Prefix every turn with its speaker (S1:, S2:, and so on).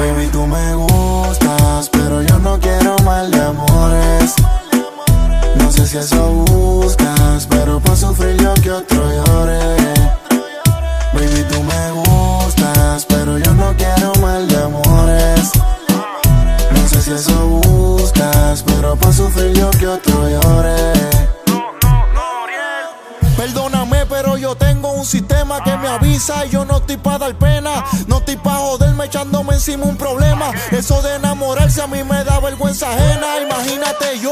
S1: Baby, tú me gustas, pero yo no quiero mal de amores. No sé si eso buscas, pero pa' sufrir yo que otro llore. Baby, tú me gustas, pero yo no quiero mal de amores. No sé si eso buscas, pero pa' sufrir yo que otro llore.
S2: Perdóname, pero yo tengo un sistema que me avisa y yo no estoy pa' dar pena. No estoy pa' joderme echándome encima un problema. Eso de enamorarse a mí me da vergüenza ajena. Imagínate yo